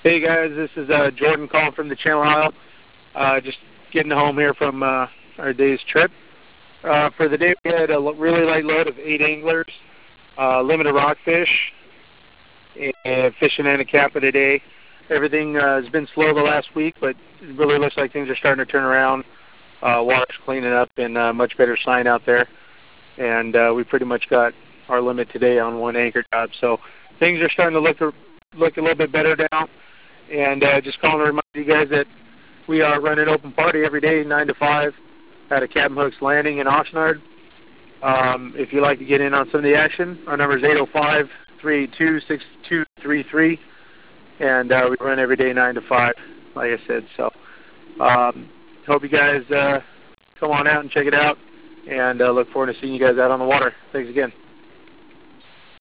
Hey guys, this is Jordan calling from the Channel Isle. Just getting home here from our day's trip. For the day, we had a really light load of 8 anglers, limited rockfish, and fishing Anacapa today. Everything has been slow the last week, but it really looks like things are starting to turn around. Water's cleaning up and much better sign out there. And we pretty much got our limit today on 1 anchor job. So things are starting to look a little bit better now. And just calling to remind you guys that we are running open party every day, 9 to 5, at a Captain Hook's Landing in Oxnard. If you'd like to get in on some of the action, our number is 805-382-6233. And we run every day, 9 to 5, like I said. So hope you guys come on out and check it out. And look forward to seeing you guys out on the water. Thanks again.